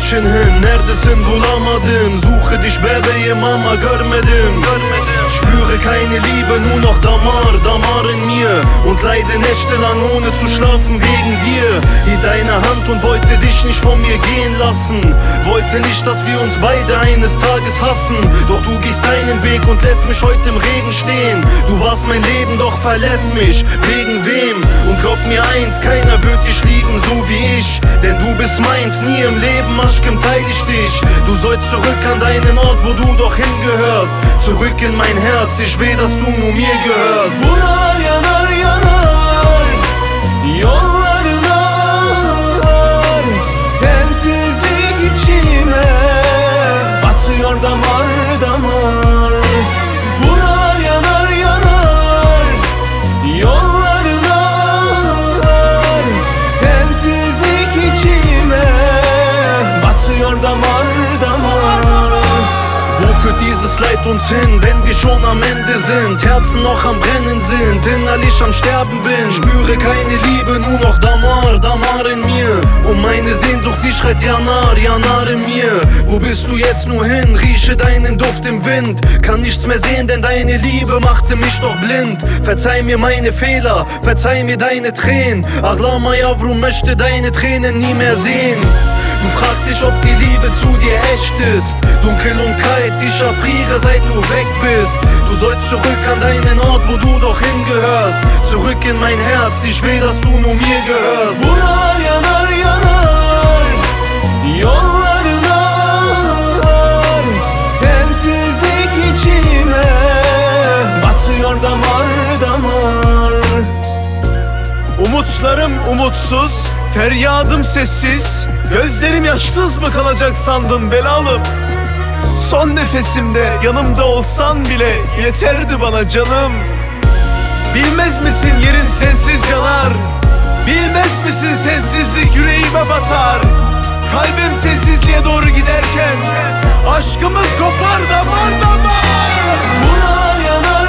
için hin, neredesin bulamadım. Suche dich bebeğim ama görmedim. Spüre keine Liebe, nur noch Damar in mir. Und leide nächtelang ohne zu schlafen wegen dir. Hielt deine Hand und wollte dich nicht von mir gehen lassen. Wollte nicht, dass wir uns beide eines Tages hassen. Doch du gehst deinen Weg und lässt mich heute im Regen stehen. Du warst mein Leben, doch verlässt mich. Wegen wem? Und glaub mir eins, keiner wird dich lieben so wie ich. Denn du bist meins, nie im Leben aşkım teile ich dich. Du sollst zurück an deinen Ort, wo du doch hingehörst. Zurück in mein Herz, ich will, dass du nur mir gehörst. Vurar yanar yanar yollarına ağlar. Sensizlik içime batıyor damar damar. Vurar yanar yanar yollarına ağlar. Sensizlik içime batıyor damar damar. Wo führt dieses Leid uns hin, wenn wir schon am Ende sind? Herzen noch am Brennen sind, innerlich am Sterben bin. Spüre keine Liebe, nur noch Damar in mir. Und meine Sehnsucht, die schreit Yanar in mir. Wo bist du jetzt nur hin? Rieche deinen Duft im Wind. Kann nichts mehr sehen, denn deine Liebe machte mich doch blind. Verzeih mir meine Fehler, verzeih mir deine Tränen. Ağlama yavrum, möchte deine Tränen nie mehr sehen. Du fragst dich, ob die Liebe zu dir echt ist. Dunkel und kalt, ich erfriere, seit du weg bist. Du sollst zurück an deinen Ort, wo du doch hingehörst. Zurück in mein Herz, ich will, dass du nur mir gehörst. Vurar yanar yanar yollarına ağlar. Sensizlik içime batıyor damar damar. Umutlarım umutsuz, feryadım sessiz. Gözlerim yaşsız mı kalacak sandın belalım? Son nefesimde yanımda olsan bile yeterdi bana canım. Bilmez misin yerin sensiz yanar? Bilmez misin sensizlik yüreğime batar? Kalbim sensizliğe doğru giderken aşkımız kopar damar damar. Vurar yanar